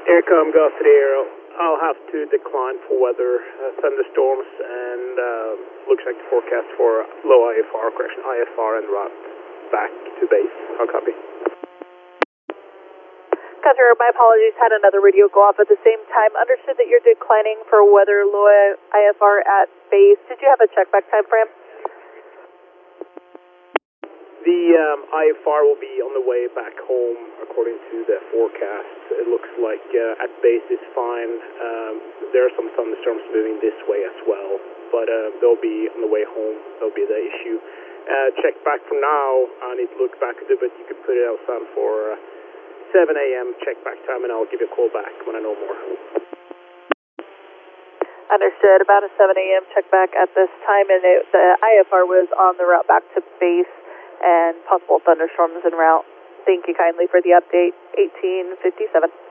Aircom Golf to the Aero. I'll have to decline for weather, thunderstorms, and looks like the forecast for low IFR, correction, IFR and route back to base. I'll copy. Cutter, my apologies, had another radio go off at the same time. Understood that you're declining for weather, low IFR at base. Did you have a check back time frame? The IFR will be on the way back home according to the forecast. It looks like at base is fine. There are some thunderstorms moving this way as well, but they'll be on the way home. That'll be the issue. Check back for now. I need to look back at it, but you can put it outside for 7 a.m. check back time, and I'll give you a call back when I know more. Understood. About a 7 a.m. check back at this time, and the IFR was on the route back to base and possible thunderstorms en route. Thank you kindly for the update. 1857.